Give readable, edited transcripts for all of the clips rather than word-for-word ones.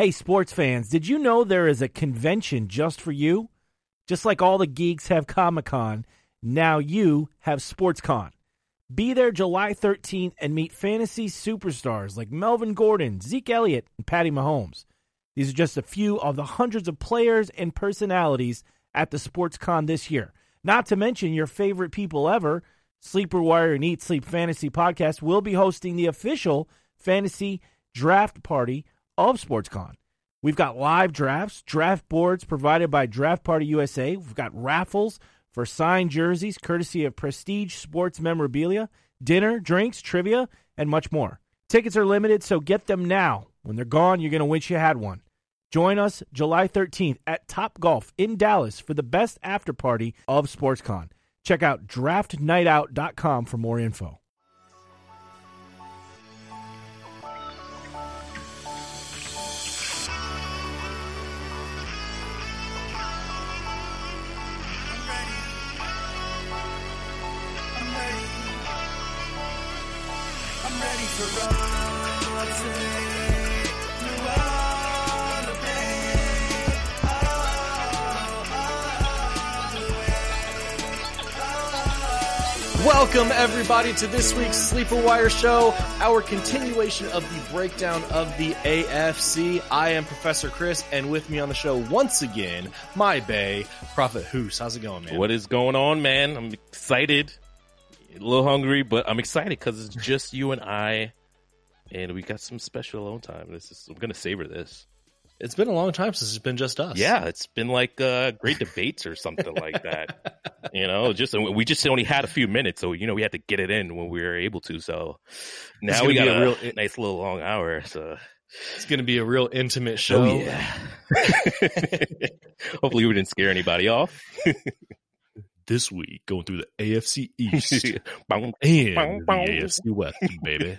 Hey, sports fans, did you know there is a convention just for you? Just like all the geeks have Comic-Con, now you have SportsCon. Be there July 13th and meet fantasy superstars like Melvin Gordon, Zeke Elliott, and Patty Mahomes. These are just a few of the hundreds of players and personalities at the SportsCon this year. Not to mention your favorite people ever, Sleeper Wire and Eat Sleep Fantasy Podcast will be hosting the official fantasy draft party of SportsCon. We've got live drafts, draft boards provided by Draft Party USA. We've got raffles for signed jerseys, courtesy of Prestige Sports Memorabilia, dinner, drinks, trivia, and much more. Tickets are limited, so get them now. When they're gone, you're going to wish you had one. Join us July 13th at Topgolf in Dallas for the best after party of SportsCon. Check out draftnightout.com for more info. Welcome, everybody, to this week's Sleeper Wire Show, our continuation of the breakdown of the AFC. I am Professor Chris, and with me on the show once again, my bae, Prophet Hoos. How's it going, man? What is going on, man? I'm excited, a little hungry, but I'm excited because it's just you and I, and we got some special alone time. I'm going to savor this. It's been a long time since it's been just us. Yeah, it's been like great debates or something like that. We just only had a few minutes, so we had to get it in when we were able to. So now we got a nice little long hour. So it's going to be a real intimate show. Oh, yeah. Hopefully, we didn't scare anybody off. This week, going through the AFC East and the AFC West, baby.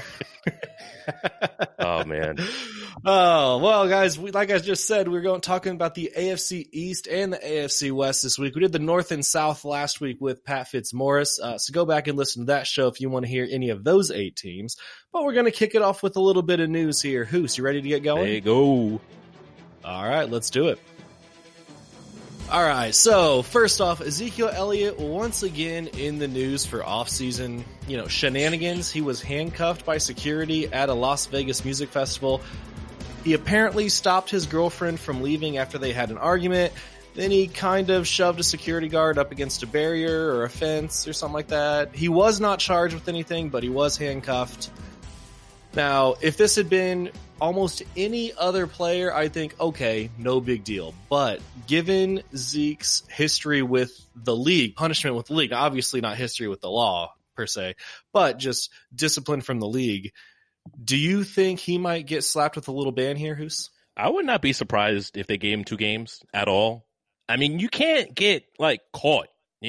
Oh, man. Oh, well, guys, like I just said, we're talking about the AFC East and the AFC West this week. We did the North and South last week with Pat Fitzmaurice, so go back and listen to that show if you want to hear any of those 8 teams. But we're going to kick it off with a little bit of news here. Hoos, you ready to get going? There you go. All right, let's do it. All right, so first off, Ezekiel Elliott once again in the news for off-season, shenanigans. He was handcuffed by security at a Las Vegas music festival. He apparently stopped his girlfriend from leaving after they had an argument. Then he kind of shoved a security guard up against a barrier or a fence or something like that. He was not charged with anything, but he was handcuffed. Now, if this had been almost any other player, I think, okay, no big deal. But given Zeke's history with the league, punishment with the league, obviously not history with the law per se, but just discipline from the league, do you think he might get slapped with a little ban here, Hoos? I would not be surprised if they gave him 2 games at all. I mean, you can't get, caught.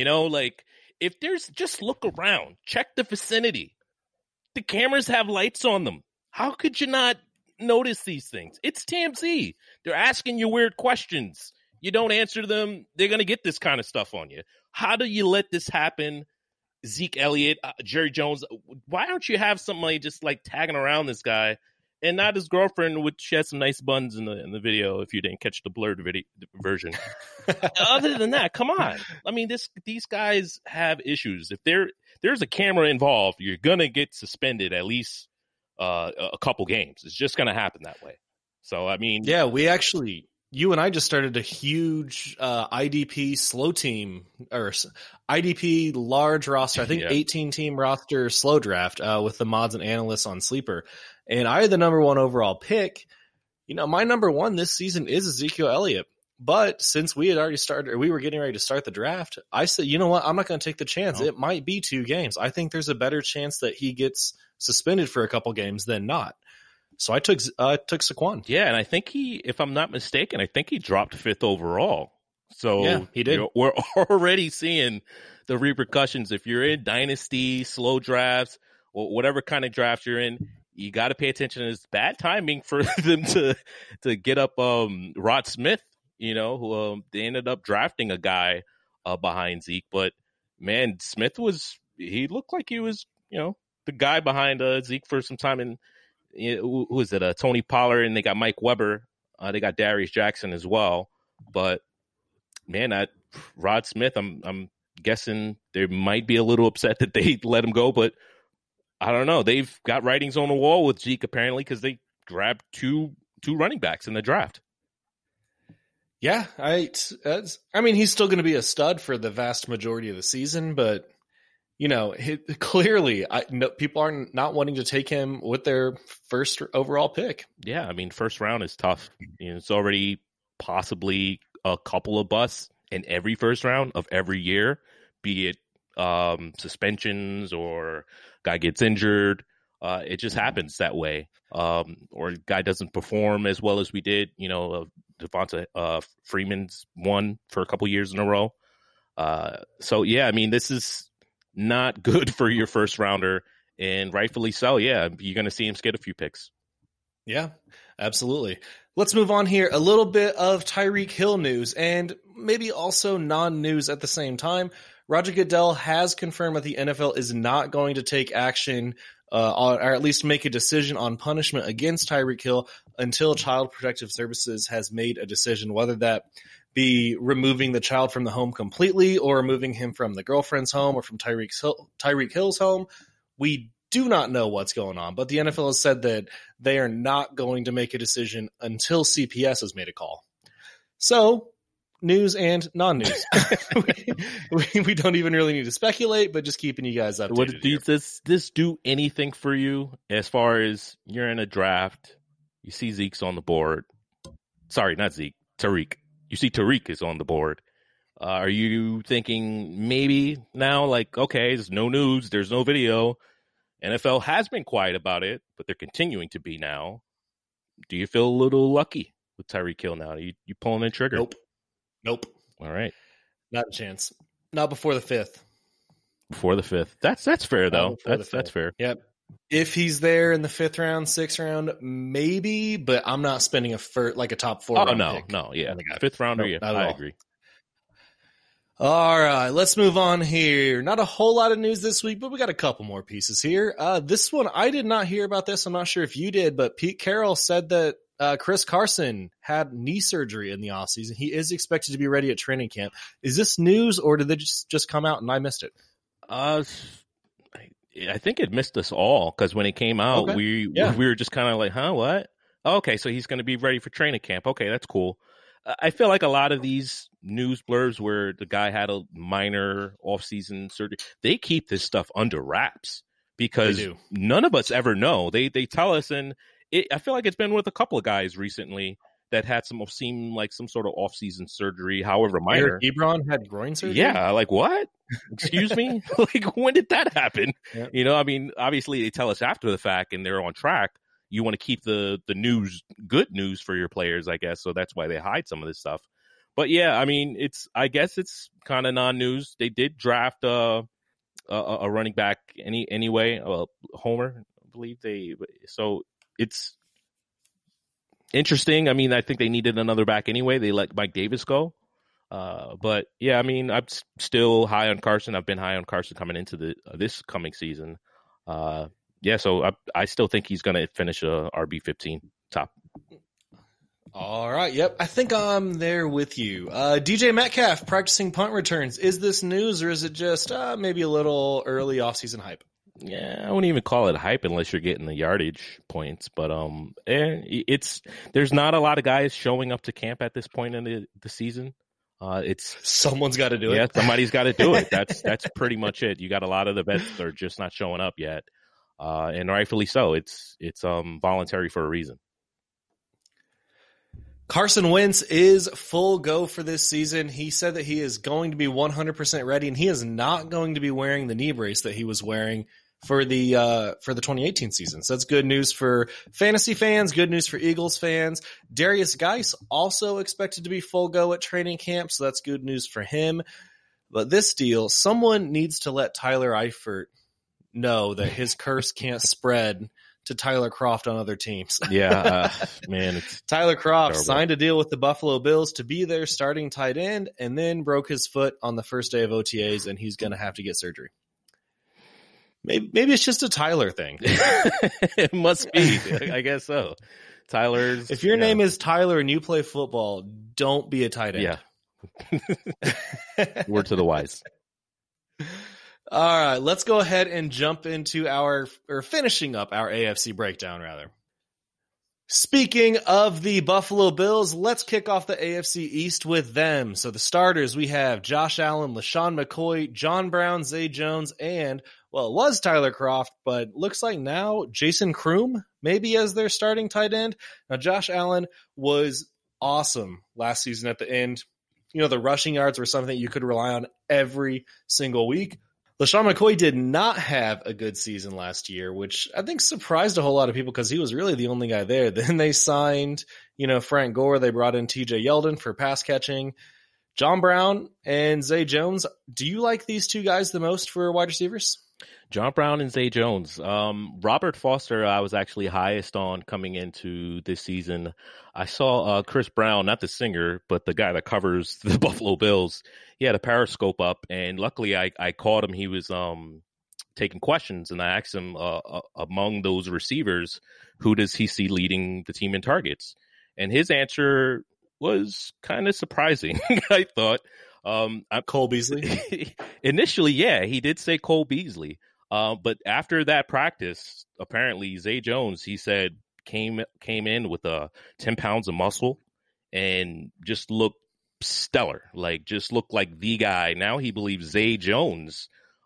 If there's, just look around. Check the vicinity. The cameras have lights on them. How could you not notice these things? It's TMZ. They're asking you weird questions. You don't answer them, they're going to get this kind of stuff on you. How do you let this happen? Zeke Elliott, Jerry Jones, why don't you have somebody just tagging around this guy and not his girlfriend, which she had some nice buns in the video if you didn't catch the blurred version. Other than that, come on. I mean, these guys have issues. If there's a camera involved, you're going to get suspended at least a couple games. It's just going to happen that way. So, I mean. Yeah, you and I just started a huge IDP slow team, or IDP large roster, I think 18-team roster slow draft with the mods and analysts on Sleeper. And I had the number 1 overall pick. My number 1 this season is Ezekiel Elliott. But since we had already started, or we were getting ready to start the draft, I said, you know what? I'm not going to take the chance. No. It might be 2 games. I think there's a better chance that he gets suspended for a couple games than not. So I took Saquon. Yeah, and I think if I'm not mistaken, I think he dropped 5th overall. So yeah, he did. We're already seeing the repercussions. If you're in dynasty, slow drafts, or whatever kind of draft you're in, you got to pay attention. It's bad timing for them to get up Rod Smith, who they ended up drafting a guy behind Zeke. But, man, Smith he looked like he was, the guy behind Zeke for some time. And who is it? Tony Pollard, and they got Mike Weber. They got Darius Jackson as well. But man, Rod Smith, I'm guessing they might be a little upset that they let him go, but I don't know. They've got writings on the wall with Zeke apparently because they grabbed two running backs in the draft. Yeah, I mean, he's still going to be a stud for the vast majority of the season, but clearly, people are not wanting to take him with their first overall pick. Yeah, I mean, first round is tough. It's already possibly a couple of busts in every first round of every year, be it suspensions or guy gets injured. It just happens that way. Or guy doesn't perform as well as we did. Devonta Freeman's won for a couple years in a row. So, yeah, I mean, this is not good for your first rounder, and rightfully so. Yeah, you're going to see him skid a few picks. Yeah, absolutely. Let's move on here. A little bit of Tyreek Hill news and maybe also non-news at the same time. Roger Goodell has confirmed that the NFL is not going to take action or at least make a decision on punishment against Tyreek Hill until Child Protective Services has made a decision, whether that be removing the child from the home completely or removing him from the girlfriend's home or from Tyreek Hill's home. We do not know what's going on, but the NFL has said that they are not going to make a decision until CPS has made a call. So, news and non-news. we don't even really need to speculate, but just keeping you guys updated. Does this do anything for you as far as you're in a draft, you see Zeke's on the board. Sorry, not Zeke, Tariq. You see Tariq is on the board. Are you thinking maybe now, like, okay, there's no news, there's no video. NFL has been quiet about it, but they're continuing to be now. Do you feel a little lucky with Tyreek Hill now? You pulling the trigger? Nope. All right. Not a chance. Not before the 5th. Before the 5th. That's fair, though. That's fair. Yep. If he's there in the 5th round, 6th round, maybe, but I'm not spending a top 4 round pick. No, yeah. 5th rounder, yeah, I agree. All right, let's move on here. Not a whole lot of news this week, but we got a couple more pieces here. This one, I did not hear about this. I'm not sure if you did, but Pete Carroll said that Chris Carson had knee surgery in the offseason. He is expected to be ready at training camp. Is this news, or did they just come out and I missed it? I think it missed us all because when it came out, okay. we were just kind of like, huh, what? Okay, so he's going to be ready for training camp. Okay, that's cool. I feel like a lot of these news blurbs where the guy had a minor off-season surgery, they keep this stuff under wraps because none of us ever know. They tell us, and I feel like it's been with a couple of guys recently that had some sort of off-season surgery, however minor. Eric Ebron had groin surgery? Yeah, like what? Excuse me? Like, when did that happen? Yep. I mean, obviously they tell us after the fact and they're on track. You want to keep the news, good news for your players, I guess. So that's why they hide some of this stuff. But yeah, I mean, I guess it's kind of non-news. They did draft a running back anyway, Homer, I believe so it's interesting. I mean, I think they needed another back anyway. They let Mike Davis go. But yeah, I mean, I'm still high on Carson. I've been high on Carson coming into this coming season. Yeah, so I still think he's going to finish a RB15 top. All right, yep. I think I'm there with you. DJ Metcalf practicing punt returns. Is this news or is it just maybe a little early offseason hype? Yeah, I wouldn't even call it hype unless you're getting the yardage points. But there's not a lot of guys showing up to camp at this point in the season. Someone's got to do it. Yeah, somebody's got to do it. That's pretty much it. You got a lot of the vets that are just not showing up yet. And rightfully so. It's voluntary for a reason. Carson Wentz is full go for this season. He said that he is going to be 100% ready, and he is not going to be wearing the knee brace that he was wearing for the 2018 season. So that's good news for fantasy fans, good news for Eagles fans. Darius Geis also expected to be full go at training camp, so that's good news for him. But this deal, someone needs to let Tyler Eifert know that his curse can't spread to Tyler Kroft on other teams. Yeah, man. Tyler Kroft terrible. signed a deal with the Buffalo Bills to be their starting tight end and then broke his foot on the first day of OTAs, and he's going to have to get surgery. Maybe it's just a Tyler thing. It must be. I guess so. Tyler's. If your name is Tyler and you play football, don't be a tight end. Yeah. Word to the wise. All right, let's go ahead and jump into finishing up our AFC breakdown, rather. Speaking of the Buffalo Bills, let's kick off the AFC East with them. So the starters, we have Josh Allen, LaShawn McCoy, John Brown, Zay Jones, and, well, it was Tyler Kroft, but looks like now Jason Kroom maybe as their starting tight end. Now, Josh Allen was awesome last season at the end. You know, the rushing yards were something you could rely on every single week. LaShawn McCoy did not have a good season last year, which I think surprised a whole lot of people because he was really the only guy there. Then they signed, Frank Gore. They brought in TJ Yeldon for pass catching. John Brown and Zay Jones. Do you like these two guys the most for wide receivers? John Brown and Zay Jones. Robert Foster, I was actually highest on coming into this season. I saw Chris Brown, not the singer, but the guy that covers the Buffalo Bills. He had a Periscope up, and luckily I caught him. He was taking questions, and I asked him among those receivers, who does he see leading the team in targets? And his answer was kind of surprising, I thought. Cole Beasley? Initially, yeah, he did say Cole Beasley. But after that practice, apparently Zay Jones, he said, came in with 10 pounds of muscle and just looked stellar, just looked like the guy. Now he believes Zay Jones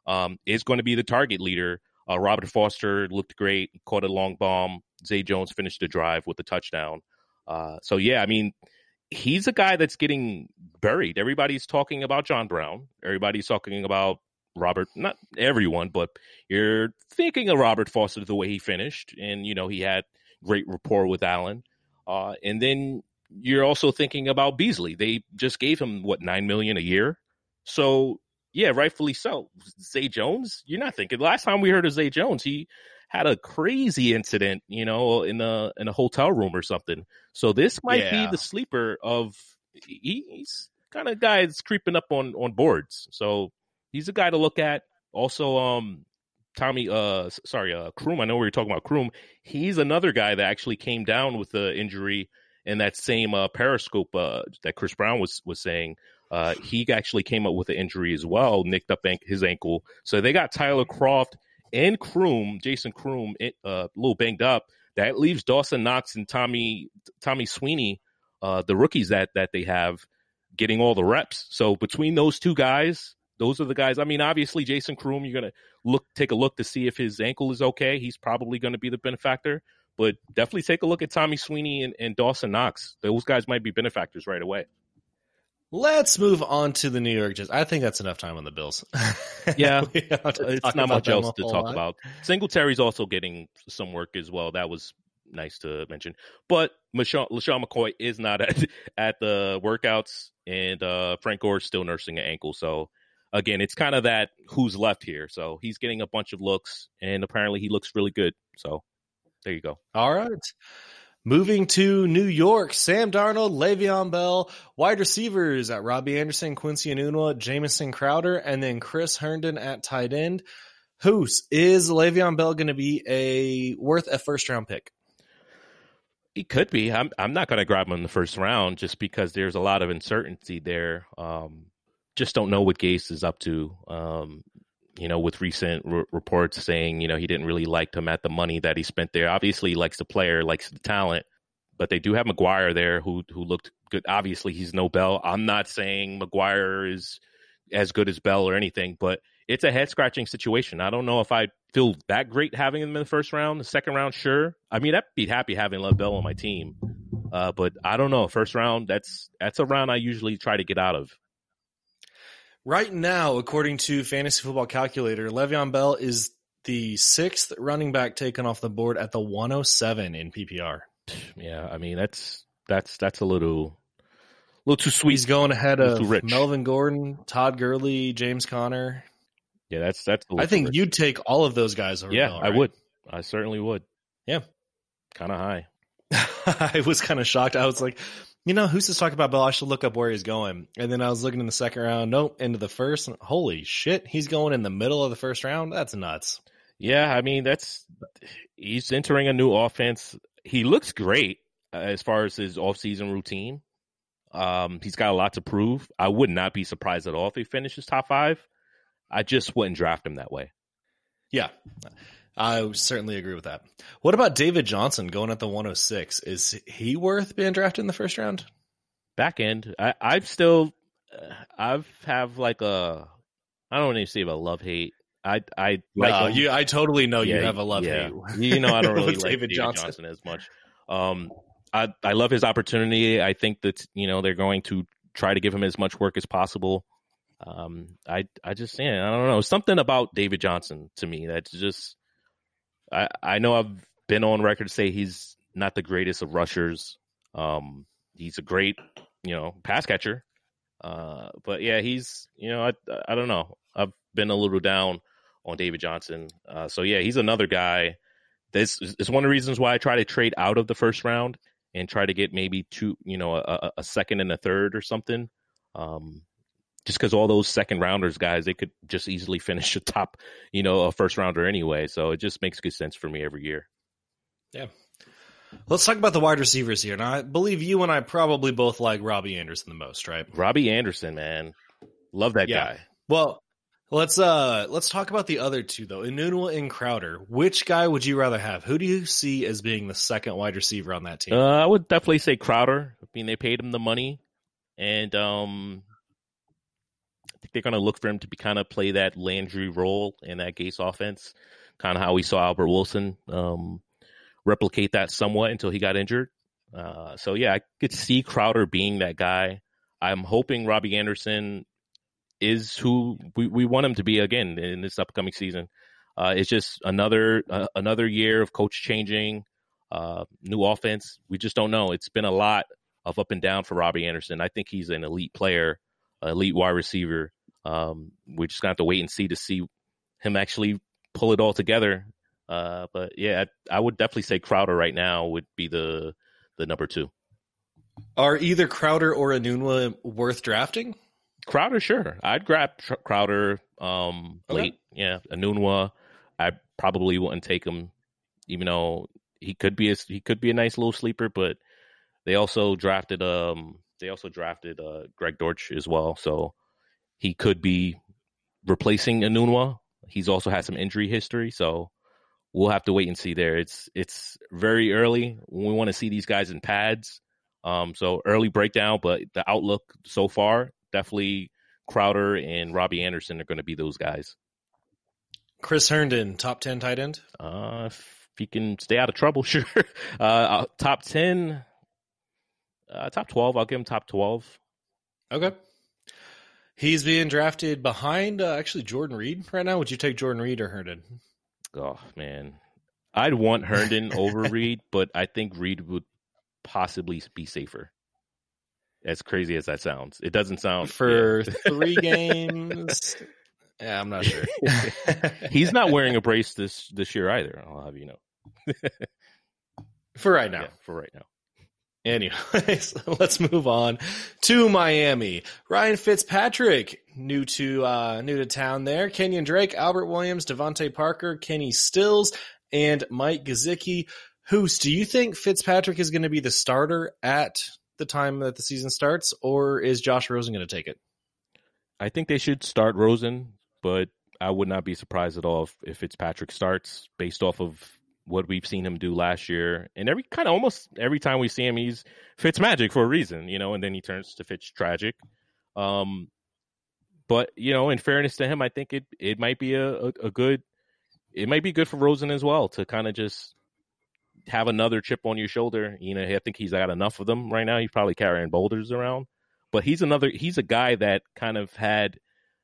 is going to be the target leader. Robert Foster looked great, caught a long bomb. Zay Jones finished the drive with a touchdown. So, yeah, I mean, he's a guy that's getting buried. Everybody's talking about John Brown. Everybody's talking about Robert, not everyone, but you're thinking of Robert Foster the way he finished. And, he had great rapport with Allen. And then you're also thinking about Beasley. They just gave him, $9 million a year? So, yeah, rightfully so. Zay Jones, you're not thinking. Last time we heard of Zay Jones, he had a crazy incident, in a hotel room or something. So this might be the sleeper of, he's kind of guy that's creeping up on boards. So he's a guy to look at. Also, Kroom. I know we were talking about Kroom. He's another guy that actually came down with the injury in that same Periscope that Chris Brown was saying. He actually came up with an injury as well, nicked up his ankle. So they got Tyler Kroft and Jason Kroom, a little banged up. That leaves Dawson Knox and Tommy Sweeney, the rookies that they have, getting all the reps. So between those two guys, those are the guys. I mean, obviously, Jason Kroom, you're going to take a look to see if his ankle is okay. He's probably going to be the benefactor. But definitely take a look at Tommy Sweeney and Dawson Knox. Those guys might be benefactors right away. Let's move on to the New York Jets. I think that's enough time on the Bills. Yeah, it's not much else to talk about. Singletary's also getting some work as well. That was nice to mention. But LaShawn McCoy is not at the workouts, and Frank Gore is still nursing an ankle. So, again, it's kind of that who's left here. So he's getting a bunch of looks, and apparently he looks really good. So there you go. All right. Moving to New York, Sam Darnold, Le'Veon Bell, wide receivers at Robbie Anderson, Quincy Enunwa, Jamison Crowder, and then Chris Herndon at tight end. Is Le'Veon Bell going to be worth a first-round pick? He could be. I'm not going to grab him in the first round just because there's a lot of uncertainty there. Just don't know what Gase is up to. With recent reports saying, he didn't really like him at the money that he spent there. Obviously, he likes the player, likes the talent, but they do have McGuire there who looked good. Obviously, he's no Bell. I'm not saying McGuire is as good as Bell or anything, but it's a head-scratching situation. I don't know if I feel that great having him in the first round. The second round, sure. I mean, I'd be happy having Lev Bell on my team, but I don't know. First round, that's a round I usually try to get out of. Right now, according to Fantasy Football Calculator, Le'Veon Bell is the 6th running back taken off the board at the 107 in PPR. Yeah, I mean that's a little too sweet. He's going ahead of Melvin Gordon, Todd Gurley, James Conner. Yeah, that's. I think you'd take all of those guys over. Yeah, Bell, right? I would. I certainly would. Yeah, kind of high. I was kind of shocked. I was like, who's to talk about Bell? I should look up where he's going. And then I was looking in the second round. Nope, into the first. Holy shit, he's going in the middle of the first round? That's nuts. Yeah, I mean, he's entering a new offense. He looks great as far as his offseason routine. He's got a lot to prove. I would not be surprised at all if he finishes top 5. I just wouldn't draft him that way. Yeah, I would certainly agree with that. What about David Johnson going at the 106? Is he worth being drafted in the first round? Back end, I have like I don't want to say a love-hate. I like him. I totally know you have a love-hate. You know, I don't really like David Johnson as much. I love his opportunity. I think that, they're going to try to give him as much work as possible. I just, I don't know. Something about David Johnson to me that's just, I know I've been on record to say he's not the greatest of rushers. He's a great, pass catcher. But yeah, he's, I don't know. I've been a little down on David Johnson. So yeah, he's another guy. This is one of the reasons why I try to trade out of the first round and try to get maybe two, a second and a third or something. Just because all those second rounders guys, they could just easily finish a top, a first rounder anyway. So it just makes good sense for me every year. Yeah. Let's talk about the wide receivers here. Now, I believe you and I probably both like Robbie Anderson the most, right? Robbie Anderson, man. Love that guy. Well, let's talk about the other two, though. Enunwa and Crowder. Which guy would you rather have? Who do you see as being the second wide receiver on that team? I would definitely say Crowder. I mean, they paid him the money. And I think they're going to look for him to kind of play that Landry role in that Gase offense. Kind of how we saw Albert Wilson replicate that somewhat until he got injured. So yeah, I could see Crowder being that guy. I'm hoping Robbie Anderson is who we want him to be again in this upcoming season. It's just another year of coach changing, new offense. We just don't know. It's been a lot of up and down for Robbie Anderson. I think he's an elite player, elite wide receiver. We just got to wait and see him actually pull it all together. But yeah, I would definitely say Crowder right now would be the number 2. Are either Crowder or Enunwa worth drafting? Crowder, sure. I'd grab Crowder late. Yeah, Enunwa, I probably wouldn't take him, even though he could be a nice little sleeper. But they also drafted Greg Dortch as well, so he could be replacing Enunwa. He's also had some injury history, so we'll have to wait and see there. It's very early. We want to see these guys in pads. So early breakdown, but the outlook so far, definitely Crowder and Robbie Anderson are going to be those guys. Chris Herndon, top 10 tight end? If he can stay out of trouble, sure. Top 10, top 12. I'll give him top 12. Okay. He's being drafted behind actually Jordan Reed right now. Would you take Jordan Reed or Herndon? Oh, man. I'd want Herndon over Reed, but I think Reed would possibly be safer. As crazy as that sounds. It doesn't sound... For 3 games... Yeah, I'm not sure. He's not wearing a brace this year either, I'll have you know. For right now. Yeah, for right now. Anyways, let's move on to Miami. Ryan Fitzpatrick, new to town there. Kenyon Drake, Albert Williams, Devontae Parker, Kenny Stills, and Mike Gesicki. Hoos, do you think Fitzpatrick is going to be the starter at the time that the season starts, or is Josh Rosen going to take it? I think they should start Rosen, but I would not be surprised at all if Fitzpatrick starts based off of what we've seen him do last year. And almost every time we see him, he's Fitzmagic for a reason, and then he turns to Fitztragic. But, in fairness to him, I think it might be it might be good for Rosen as well to kind of just have another chip on your shoulder. I think he's got enough of them right now. He's probably carrying boulders around, but he's a guy that kind of had,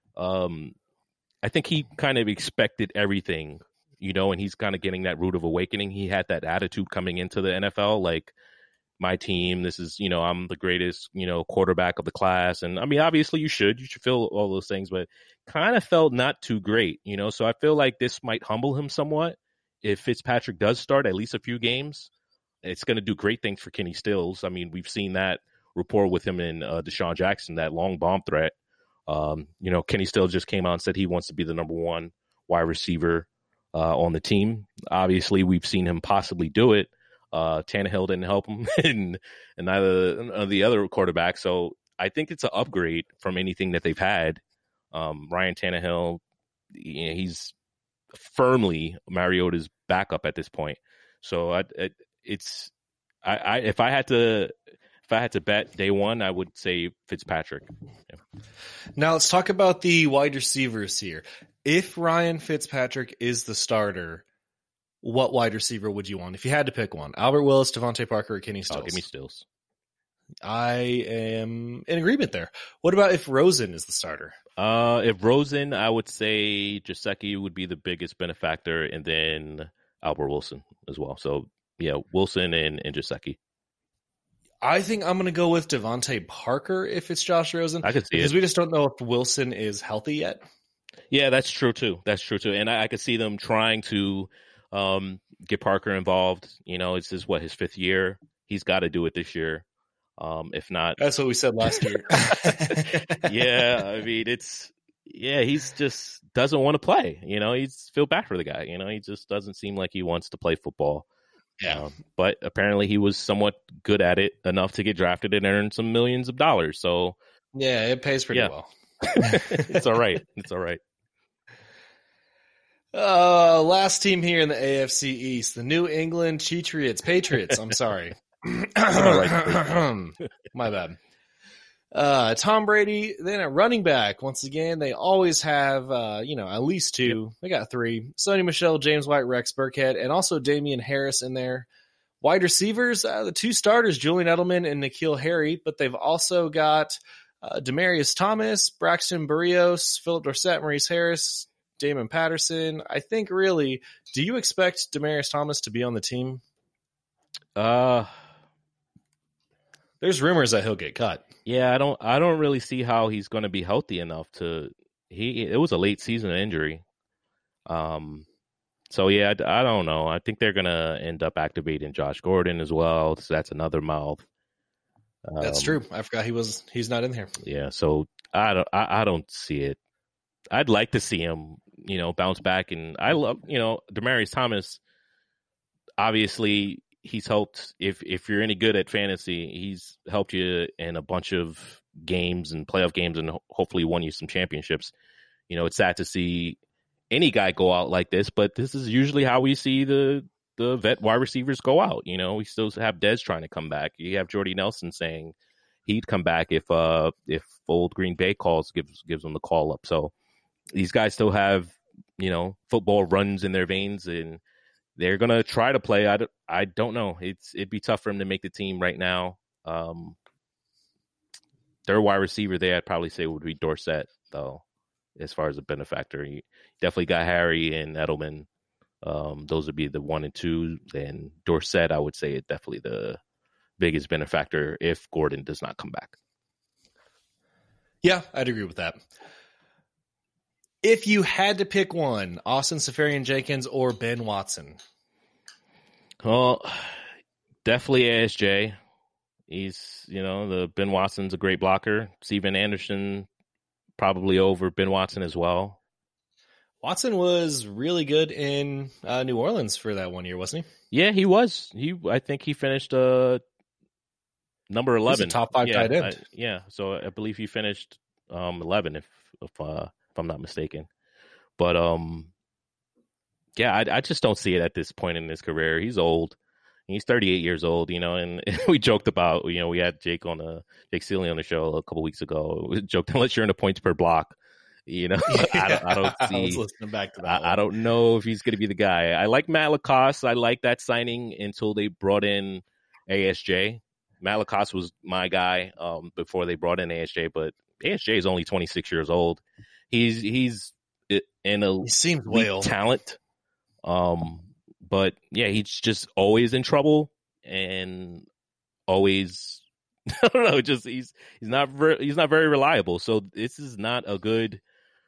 I think he kind of expected everything, and he's kind of getting that root of awakening. He had that attitude coming into the NFL, like, my team, this is, I'm the greatest, quarterback of the class. And I mean, obviously you should feel all those things, but kind of felt not too great, so I feel like this might humble him somewhat. If Fitzpatrick does start at least a few games, it's going to do great things for Kenny Stills. I mean, we've seen that rapport with him and Deshaun Jackson, that long bomb threat. Kenny Stills just came out and said he wants to be the number 1 wide receiver on the team. Obviously, we've seen him possibly do it. Tannehill didn't help him, and neither of the other quarterbacks. So I think it's an upgrade from anything that they've had. Ryan Tannehill, he's firmly Mariota's backup at this point. So if I had to bet day one, I would say Fitzpatrick. Yeah. Now let's talk about the wide receivers here. If Ryan Fitzpatrick is the starter, what wide receiver would you want? If you had to pick one, Albert Willis, Devontae Parker, or Kenny Stills? Give me Stills. I am in agreement there. What about if Rosen is the starter? If Rosen, I would say Gesicki would be the biggest benefactor, and then Albert Wilson as well. So yeah, Wilson and Gesicki. I think I'm going to go with Devontae Parker if it's Josh Rosen. I could see because it. we just don't know if Wilson is healthy yet. Yeah, that's true too. And I could see them trying to get Parker involved. It's his fifth year. He's got to do it this year. If not, that's what we said last year. Yeah, I mean, he's just doesn't want to play. He's feel bad for the guy. He just doesn't seem like he wants to play football. Yeah, but apparently he was somewhat good at it enough to get drafted and earn some millions of dollars. So yeah, it pays pretty well. It's all right. It's all right. Last team here in the AFC East, the New England Patriots. I'm sorry. My bad. Tom Brady, then at running back, once again, they always have, at least two. Yep. They got three. Sony Michel, James White, Rex Burkhead, and also Damian Harris in there. Wide receivers, the two starters, Julian Edelman and N'Keal Harry, but they've also got Demaryius Thomas, Braxton Berrios, Philip Dorsett, Maurice Harris, Damon Patterson. I think really, do you expect Demaryius Thomas to be on the team? There's rumors that he'll get cut. Yeah, I don't really see how he's going to be healthy enough to. It was a late season injury. So yeah, I don't know. I think they're going to end up activating Josh Gordon as well. So that's another mouth. That's true. I forgot he's not in here. Yeah, so I don't see it. I'd like to see him, bounce back, and I love, Demaryius Thomas. Obviously, he's helped. If you're any good at fantasy, he's helped you in a bunch of games and playoff games, and hopefully won you some championships. It's sad to see any guy go out like this, but this is usually how we see the vet wide receivers go out. We still have Dez trying to come back. You have Jordy Nelson saying he'd come back if old Green Bay gives him the call up. So these guys still have football runs in their veins, and they're gonna try to play. I don't know. It'd be tough for them to make the team right now. Their wide receiver there, I'd probably say would be Dorsett, though. As far as a benefactor, you definitely got Harry and Edelman. Those would be the 1 and 2. And Dorsett, I would say, is definitely the biggest benefactor if Gordon does not come back. Yeah, I'd agree with that. If you had to pick one, Austin Seferian-Jenkins or Ben Watson? Well, definitely ASJ. He's, the Ben Watson's a great blocker. Steven Anderson probably over Ben Watson as well. Watson was really good in New Orleans for that 1 year, wasn't he? Yeah, he was. I think he finished number 11. He's a top 5 tight end. So I believe he finished 11 if I'm not mistaken. But I just don't see it at this point in his career. He's old. He's 38 years old, and we joked about, we had Jake Seeley on the show a couple weeks ago. We joked, unless you're in the points per block, I don't see. I was listening back to that. I don't know if he's going to be the guy. I like Matt Lacoste. I like that signing until they brought in ASJ. Matt Lacoste was my guy before they brought in ASJ, but ASJ is only 26 years old. He's in a talent. But yeah, he's just always in trouble and always, I don't know, just he's not very reliable. So this is not a good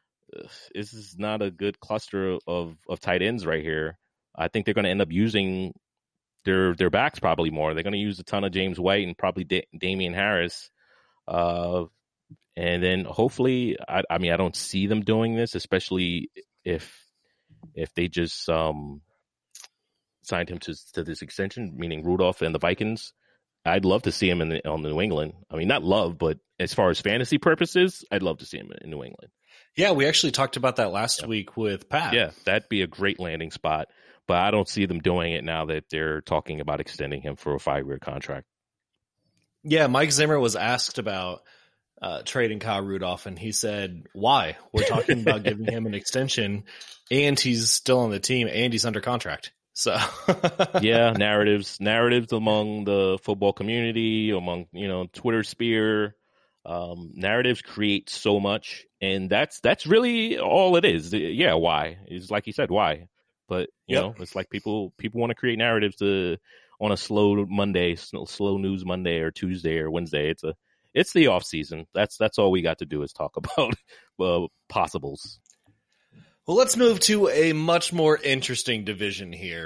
cluster of tight ends right here. I think they're going to end up using their backs probably more. They're going to use a ton of James White and probably Damian Harris. And then hopefully, I don't see them doing this, especially if if they just signed him to this extension, meaning Rudolph and the Vikings, I'd love to see him on New England. I mean, not love, but as far as fantasy purposes, I'd love to see him in New England. Yeah, we actually talked about that last week with Pat. Yeah, that'd be a great landing spot. But I don't see them doing it now that they're talking about extending him for a 5-year contract. Yeah, Mike Zimmer was asked about trading Kyle Rudolph, and he said, why? We're talking about giving him an extension, and he's still on the team, and he's under contract. So yeah, narratives among the football community, among Twitter sphere, narratives create so much, and that's really all it is. Yeah, why? It's like you said, why? But you know, it's like people want to create narratives on a slow Monday, slow news Monday or Tuesday or Wednesday. It's the off season. That's all we got to do is talk about possibles. Well, let's move to a much more interesting division here.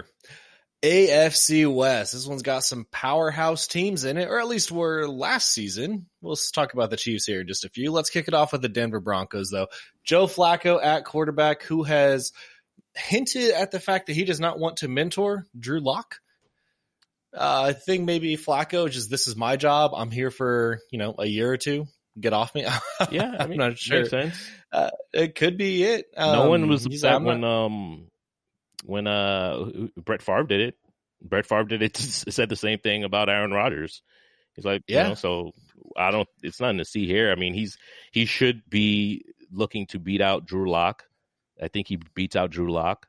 AFC West. This one's got some powerhouse teams in it, or at least were last season. We'll talk about the Chiefs here in just a few. Let's kick it off with the Denver Broncos, though. Joe Flacco at quarterback, who has hinted at the fact that he does not want to mentor Drew Lock. I think maybe Flacco just, this is my job. I'm here for, a year or two. Get off me. Yeah, I mean, I'm not sure. Makes sense. It could be it. No one was upset when Brett Favre did it. Brett Favre did it. Said the same thing about Aaron Rodgers. He's like, so it's nothing to see here. I mean, he should be looking to beat out Drew Lock. I think he beats out Drew Lock.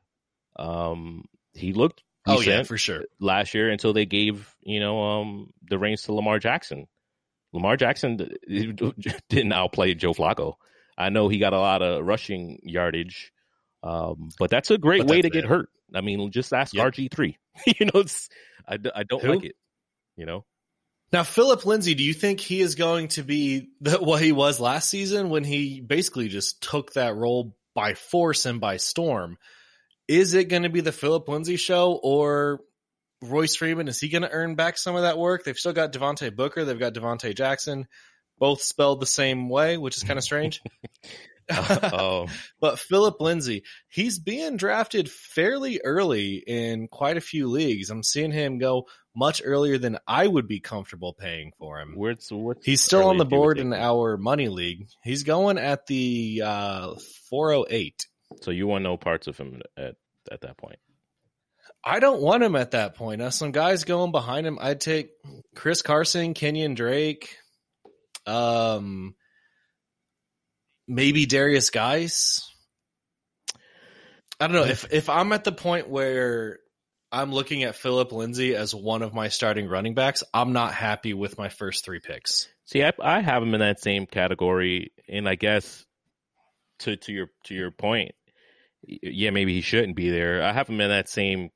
He looked decent for sure last year until they gave the reins to Lamar Jackson. Lamar Jackson didn't outplay Joe Flacco. I know he got a lot of rushing yardage, but that's a great way to get hurt. I mean, just ask RG3. I don't like it. Now, Philip Lindsay, do you think he is going to be what he was last season when he basically just took that role by force and by storm? Is it going to be the Philip Lindsay show, or Royce Freeman? Is he going to earn back some of that work? They've still got Devontae Booker. They've got Devontae Jackson, both spelled the same way, which is kind of strange. But Philip Lindsay, he's being drafted fairly early in quite a few leagues. I'm seeing him go much earlier than I would be comfortable paying for him. He's still on the board in our money league. He's going at the 408. So you want no parts of him at that point? I don't want him at that point. Now, some guys going behind him, I'd take Chris Carson, Kenyon Drake, maybe Darius Geis. I don't know. If I'm at the point where I'm looking at Philip Lindsay as one of my starting running backs, I'm not happy with my first 3 picks. See, I have him in that same category, and I guess to your point, yeah, maybe he shouldn't be there. I have him in that same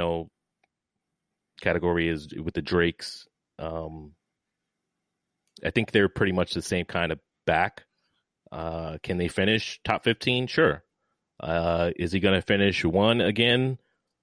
category as with the Drakes. I think they're pretty much the same kind of back. Can they finish top 15? Sure. Is he going to finish 1 again?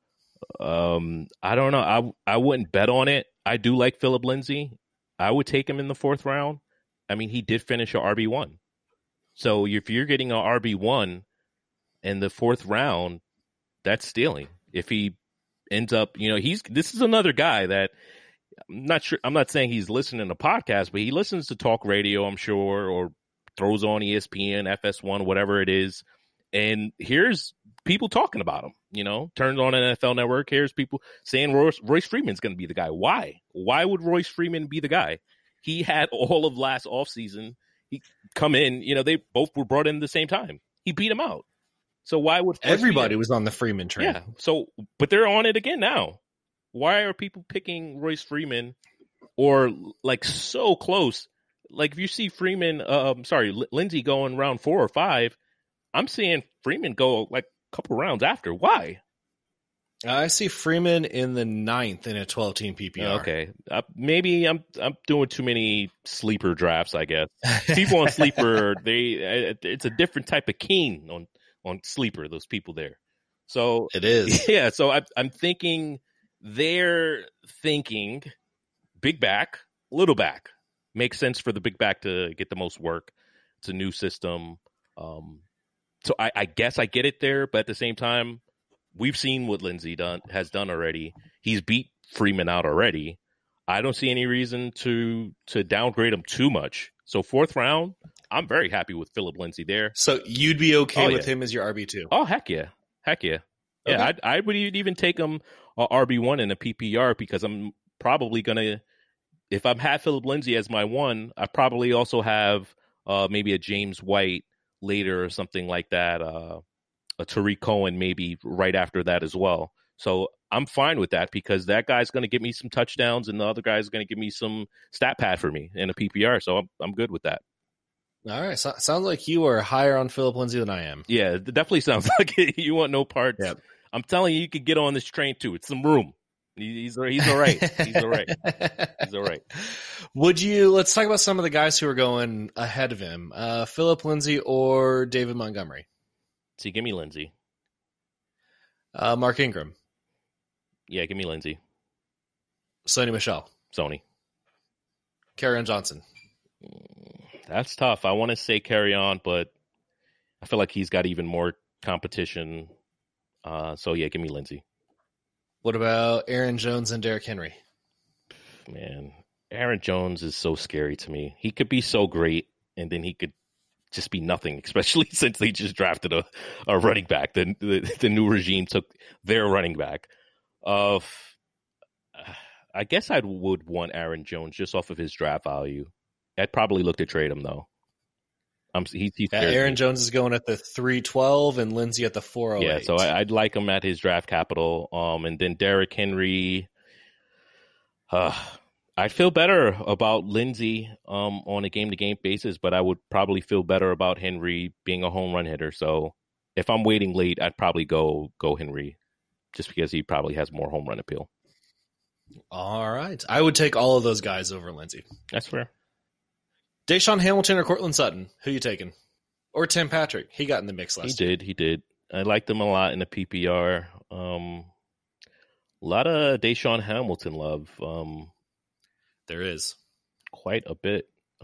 I don't know. I wouldn't bet on it. I do like Philip Lindsay. I would take him in the 4th round. I mean, he did finish a RB1. So if you're getting an RB1 in the 4th round, that's stealing. If he ends up, this is another guy that I'm not sure. I'm not saying he's listening to podcasts, but he listens to talk radio, I'm sure, or throws on ESPN, FS1, whatever it is. And here's people talking about him, turns on an NFL network. Here's people saying Royce Freeman's going to be the guy. Why? Why would Royce Freeman be the guy? He had all of last offseason. He come in, they both were brought in at the same time. He beat him out. So why would everybody was on the Freeman train? Yeah. So, but they're on it again now. Why are people picking Royce Freeman or like so close? Like if you see Freeman, Lindsay going round 4 or 5, I'm seeing Freeman go like a couple rounds after. Why? I see Freeman in the 9th in a 12-team PPR. Okay, maybe I'm doing too many sleeper drafts. I guess people on sleeper it's a different type of keen on sleeper. Those people there, so it is. Yeah, so I'm thinking they're thinking big back, little back makes sense for the big back to get the most work. It's a new system, so I guess I get it there, but at the same time, we've seen what Lindsey has done already. He's beat Freeman out already. I don't see any reason to downgrade him too much. So 4th round, I'm very happy with Phillip Lindsay there. So you'd be okay with him as your RB2? Oh, heck yeah. Okay. Yeah, I would even take him RB1 in a PPR because I'm probably going to, if I have Phillip Lindsay as my 1, I probably also have maybe a James White later or something like that, a Tariq Cohen maybe right after that as well. So I'm fine with that because that guy's going to give me some touchdowns and the other guy's going to give me some stat pad for me in a PPR. So I'm good with that. All right. So, sounds like you are higher on Phillip Lindsay than I am. Yeah, it definitely sounds like it. You want no parts. Yep. I'm telling you, you could get on this train too. It's some room. He's all right. He's all right. He's all right. Let's talk about some of the guys who are going ahead of him. Phillip Lindsay or David Montgomery? See, give me Lindsay. Mark Ingram. Yeah, give me Lindsay. Sony Michel. Sony. Kerryon Johnson. That's tough. I want to say carry on, but I feel like he's got even more competition. So, yeah, give me Lindsay. What about Aaron Jones and Derrick Henry? Man, Aaron Jones is so scary to me. He could be so great, and then he could just be nothing, especially since they just drafted a running back. The new regime took their running back. I guess I would want Aaron Jones just off of his draft value. I'd probably look to trade him, though. Aaron Jones is going at the 312 and Lindsay at the 408. Yeah, so I'd like him at his draft capital. And then Derrick Henry, I'd feel better about Lindsay on a game-to-game basis, but I would probably feel better about Henry being a home run hitter. So if I'm waiting late, I'd probably go Henry just because he probably has more home run appeal. All right. I would take all of those guys over Lindsay. That's fair. Deshaun Hamilton or Cortland Sutton? Who you taking? Or Tim Patrick? He got in the mix last year. He did. I liked him a lot in the PPR. A lot of Deshaun Hamilton love. There is quite a bit.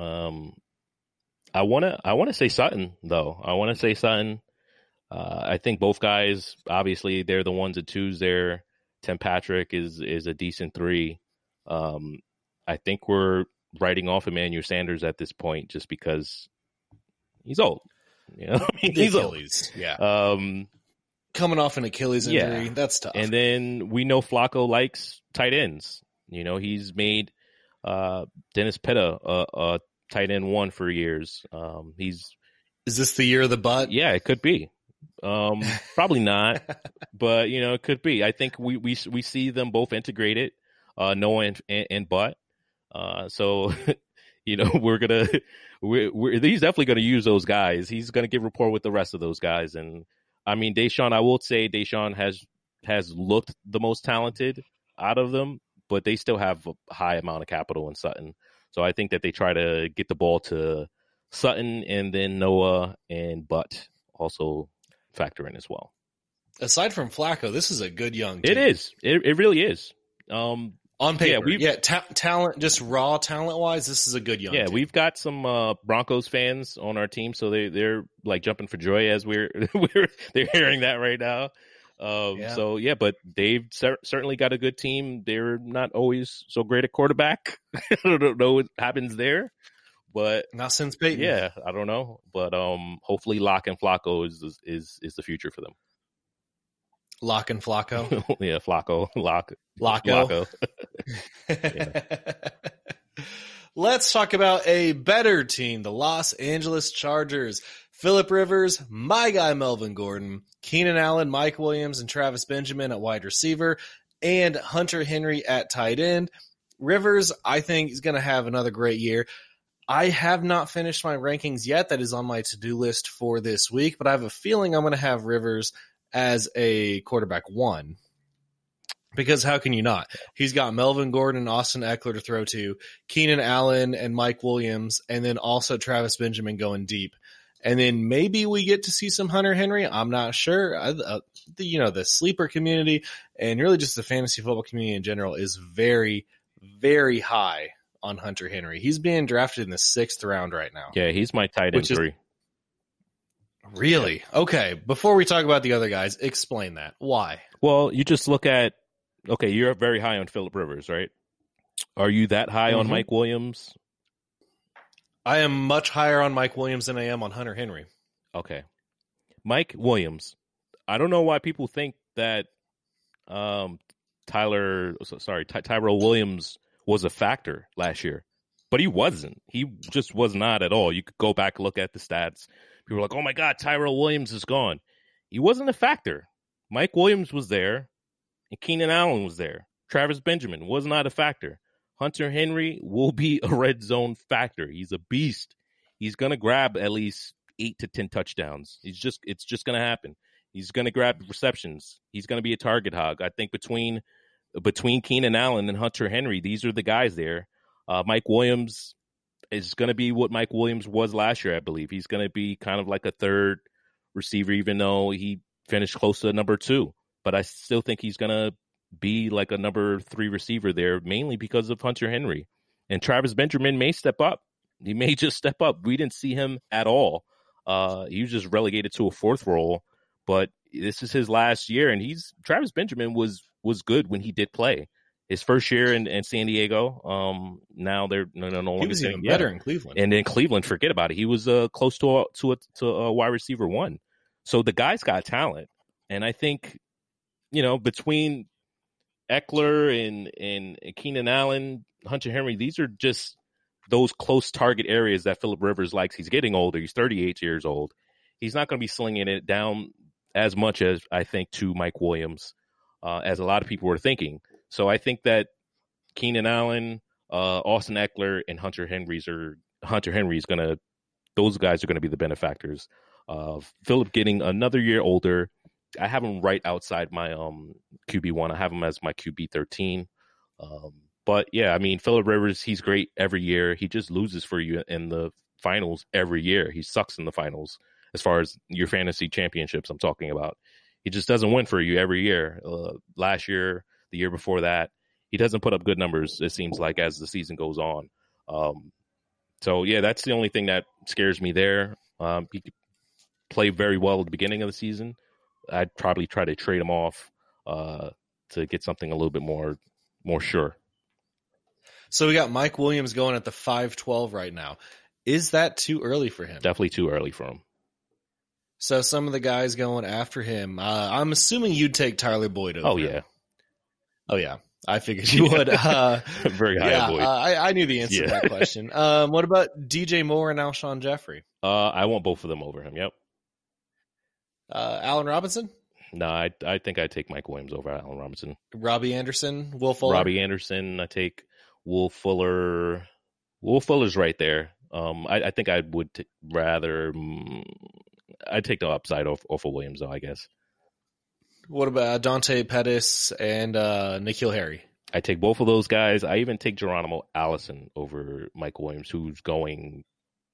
I wanna say Sutton though. I want to say Sutton. I think both guys, obviously, they're the 1s and 2s there. Tim Patrick is a decent 3. I think we're writing off Emmanuel Sanders at this point just because he's old. You know, he's Achilles. old. Yeah. Coming off an Achilles injury, that's tough. And then we know Flacco likes tight ends. You know, he's made Dennis Pitta a tight end 1 for years. Is this the year of the butt? Yeah, it could be. Probably not, but you know, it could be. I think we see them both integrated, Noah and Butt. So, you know, he's definitely going to use those guys. He's going to get rapport with the rest of those guys. And I mean, Deshaun, I will say Deshaun has looked the most talented out of them, but they still have a high amount of capital in Sutton. So I think that they try to get the ball to Sutton and then Noah and Butt also factor in as well. Aside from Flacco, this is a good young team. It is. It really is. On paper, talent, just raw talent-wise, this is a good young team. We've got some Broncos fans on our team, so they're like jumping for joy as they're hearing that right now. So but they've certainly got a good team. They're not always so great at quarterback. I don't know what happens there, but not since Peyton. Yeah, I don't know, but hopefully Locke and Flacco is the future for them. Lock and Flacco. Yeah, Flacco. Flacco. Let's talk about a better team, the Los Angeles Chargers. Phillip Rivers, my guy Melvin Gordon, Keenan Allen, Mike Williams, and Travis Benjamin at wide receiver, and Hunter Henry at tight end. Rivers, I think, is going to have another great year. I have not finished my rankings yet. That is on my to-do list for this week, but I have a feeling I'm going to have Rivers as a quarterback 1. Because how can you not? He's got Melvin Gordon and Austin Eckler to throw to, Keenan Allen and Mike Williams, and then also Travis Benjamin going deep. And then maybe we get to see some Hunter Henry. I'm not sure. The sleeper community and really just the fantasy football community in general is very, very high on Hunter Henry. He's being drafted in the 6th round right now. Yeah, he's my tight end 3. Really? Okay. Before we talk about the other guys, explain that. Why? Well, you just look at, okay, you're very high on Phillip Rivers, right? Are you that high on Mike Williams? I am much higher on Mike Williams than I am on Hunter Henry. Okay. Mike Williams. I don't know why people think that Tyrell Williams was a factor last year, but he wasn't. He just was not at all. You could go back and look at the stats. People were like, oh my God, Tyrell Williams is gone. He wasn't a factor. Mike Williams was there, and Keenan Allen was there. Travis Benjamin was not a factor. Hunter Henry will be a red zone factor. He's a beast. He's going to grab at least 8 to 10 touchdowns. It's just going to happen. He's going to grab receptions. He's going to be a target hog. I think between Keenan Allen and Hunter Henry, these are the guys there. Mike Williams is going to be what Mike Williams was last year, I believe. He's going to be kind of like a third receiver, even though he finished close to number 2. But I still think he's going to be like a number 3 receiver there, mainly because of Hunter Henry. And Travis Benjamin may step up. He may just step up. We didn't see him at all. He was just relegated to a 4th role. But this is his last year, and Travis Benjamin was good when he did play. His first year in San Diego. Now they're no longer. He was even better in Cleveland. And in Cleveland, forget about it. He was close to a wide receiver 1. So the guy's got talent, and I think between Eckler and Keenan Allen, Hunter Henry, these are just those close target areas that Phillip Rivers likes. He's getting older. He's 38 years old. He's not going to be slinging it down as much as I think to Mike Williams, as a lot of people were thinking. So I think that Keenan Allen, Austin Eckler, and Hunter Henry's those guys are going to be the benefactors. Phillip getting another year older. I have him right outside my QB1. I have him as my QB 13. But yeah, I mean, Phillip Rivers, he's great every year. He just loses for you in the finals every year. He sucks in the finals as far as your fantasy championships I'm talking about. He just doesn't win for you every year. Last year, the year before that, he doesn't put up good numbers, it seems like, as the season goes on. So, yeah, that's the only thing that scares me there. He could play very well at the beginning of the season. I'd probably try to trade him off to get something a little bit more sure. So we got Mike Williams going at the 5-12 right now. Is that too early for him? Definitely too early for him. So some of the guys going after him, I'm assuming you'd take Tyler Boyd over. Oh, yeah. I figured you would. Very high on Boyd. I knew the answer to that question. What about DJ Moore and Alshon Jeffrey? I want both of them over him, yep. Allen Robinson? No, I think I'd take Mike Williams over Allen Robinson. Robbie Anderson? Will Fuller? Robbie Anderson, I take Will Fuller. Will Fuller's right there. I think I would rather... I'd take the upside off of Williams, though, I guess. What about Dante Pettis and N'Keal Harry? I take both of those guys. I even take Geronimo Allison over Mike Williams, who's going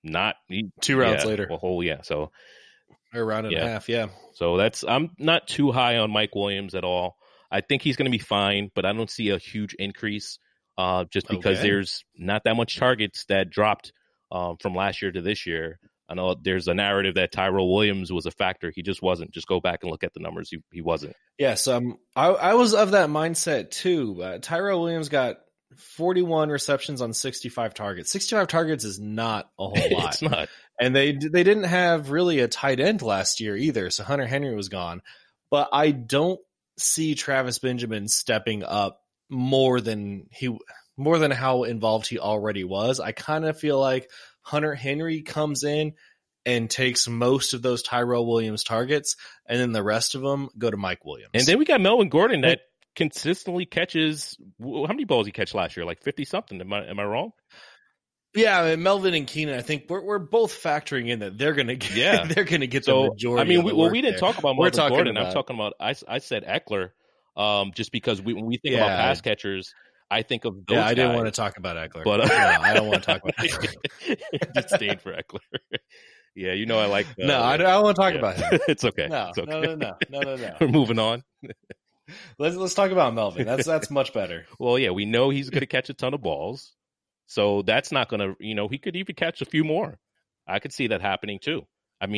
2 rounds later. So a round and a half, yeah. So I'm not too high on Mike Williams at all. I think he's going to be fine, but I don't see a huge increase just because there's not that much targets that dropped from last year to this year. I know there's a narrative that Tyrell Williams was a factor. He just wasn't. Just go back and look at the numbers. He wasn't. Yes, I was of that mindset too. Tyrell Williams got 41 receptions on 65 targets. 65 targets is not a whole lot. It's not. And they didn't have really a tight end last year either, so Hunter Henry was gone. But I don't see Travis Benjamin stepping up more than how involved he already was. I kind of feel like Hunter Henry comes in and takes most of those Tyrell Williams targets, and then the rest of them go to Mike Williams. And then we got Melvin Gordon that consistently catches. How many balls he catch last year? Like 50-something. Am I wrong? Yeah, I mean, Melvin and Keenan, I think we're both factoring in that they're going to get the majority. I mean, we didn't talk about Melvin Gordon. I'm talking about I said Eckler, just because when we think about pass catchers, I think of those I didn't guys. want to talk about Eckler. But no, I don't want to talk about Eckler. Disdain for Eckler. Yeah, I like. I don't want to talk about him. It's okay. No. We're moving on. Let's talk about Melvin. That's much better. Well, yeah, we know he's going to catch a ton of balls, so that's not going to. He could even catch a few more. I could see that happening too. I mean,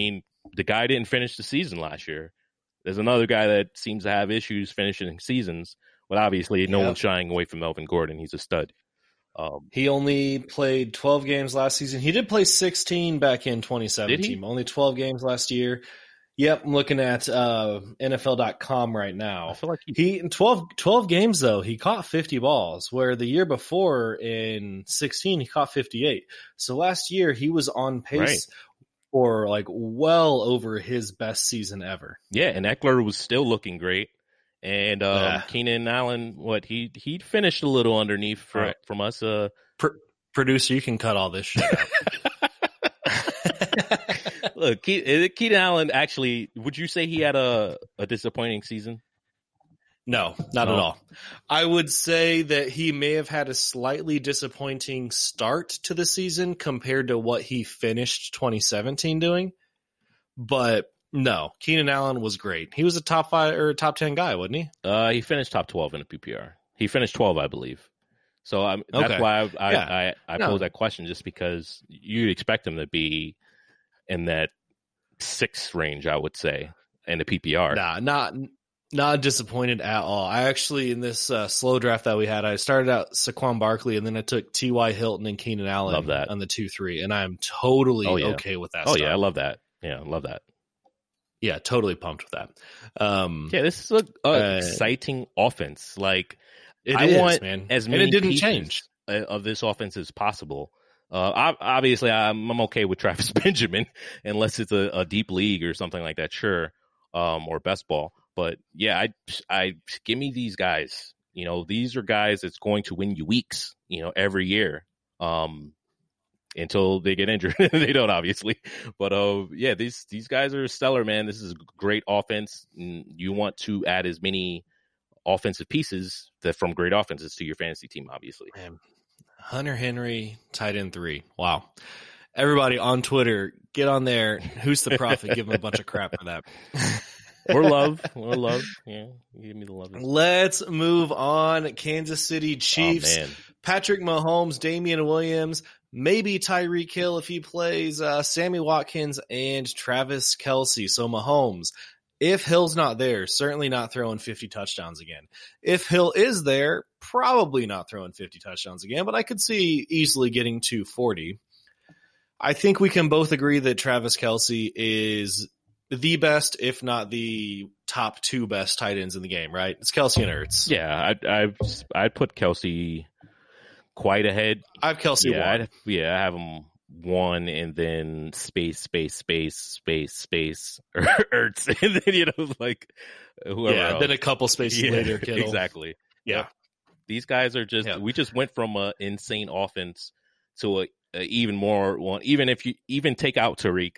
the guy didn't finish the season last year. There's another guy that seems to have issues finishing seasons, but obviously no one's shying away from Melvin Gordon. He's a stud. He only played 12 games last season. He did play 16 back in 2017. Did he? Only 12 games last year. Yep, I'm looking at NFL.com right now. I feel like he in 12 games, though, he caught 50 balls, where the year before in 16, he caught 58. So last year, he was on pace for like well over his best season ever. Yeah, and Eckler was still looking great. And Keenan Allen, he finished a little underneath from us. Producer, you can cut all this shit out. Look, Keenan Allen actually, would you say he had a disappointing season? No, not at all. I would say that he may have had a slightly disappointing start to the season compared to what he finished 2017 doing. But no, Keenan Allen was great. He was a top 5 or top 10 guy, wasn't he? He finished top 12 in the PPR. He finished 12, I believe. So that's why I pose that question, just because you'd expect him to be in that 6 range, I would say, in the PPR. Not disappointed at all. I actually, in this slow draft that we had, I started out Saquon Barkley, and then I took T.Y. Hilton and Keenan Allen on the 2-3, and I'm totally okay with that. Yeah, I love that. Yeah, I love that. Yeah, totally pumped with that. This is an exciting offense. Like, I want man. As many and it didn't pieces change of this offense as possible. Obviously, I'm okay with Travis Benjamin unless it's a deep league or something like that, sure, or best ball. But yeah, I give me these guys. You know, these are guys that's going to win you weeks. You know, every year, until they get injured. They don't, obviously, but yeah, these guys are stellar, man. This is a great offense. You want to add as many offensive pieces from great offenses to your fantasy team, obviously. Man. Hunter Henry, tight end 3. Wow. Everybody on Twitter, get on there. Who's the prophet? Give him a bunch of crap for that. Or love. Yeah, give me the love. Let's move on. Kansas City Chiefs. Patrick Mahomes, Damian Williams, maybe Tyreek Hill if he plays, Sammy Watkins, and Travis Kelce. So Mahomes, if Hill's not there, certainly not throwing 50 touchdowns again. If Hill is there, probably not throwing 50 touchdowns again, but I could see easily getting to 40. I think we can both agree that Travis Kelce is the best, if not the top 2 best tight ends in the game, right? It's Kelce and Ertz. Yeah, I'd put Kelce quite ahead. I have Kelce 1. I have him 1, and then space Ertz, and then like whoever. Yeah, then a couple spaces later, Kittle. Exactly. Yeah, these guys are just. Yeah. We just went from an insane offense to a even more one. Even if you even take out Tariq,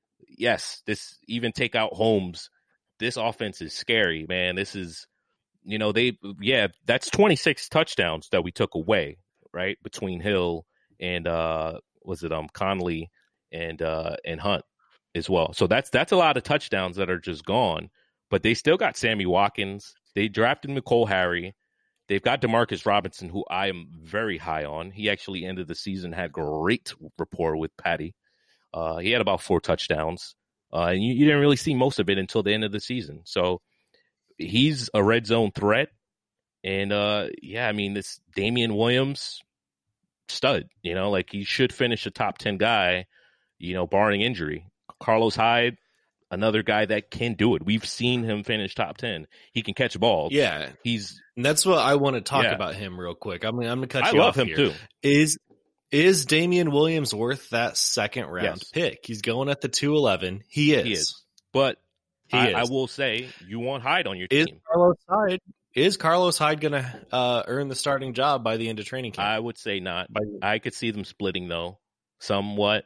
take out Holmes. This offense is scary, man. This is, that's 26 touchdowns that we took away, right, between Hill and Conley and Hunt as well. So that's a lot of touchdowns that are just gone. But they still got Sammy Watkins. They drafted Mecole Harry. They've got Demarcus Robinson, who I am very high on. He actually ended the season, had great rapport with Patty. He had about 4 touchdowns. And you didn't really see most of it until the end of the season. So he's a red zone threat. And, this Damian Williams, stud, he should finish a top 10 guy, barring injury. Carlos Hyde, another guy that can do it. We've seen him finish top 10. He can catch balls. Yeah. And that's what I want to talk about him real quick. I'm going to cut you off here. I love him too. Is Damian Williams worth that second round pick? He's going at the 211. He is. But I will say, you want Hyde on your team. Is Carlos Hyde going to earn the starting job by the end of training camp? I would say not. I could see them splitting, though, somewhat.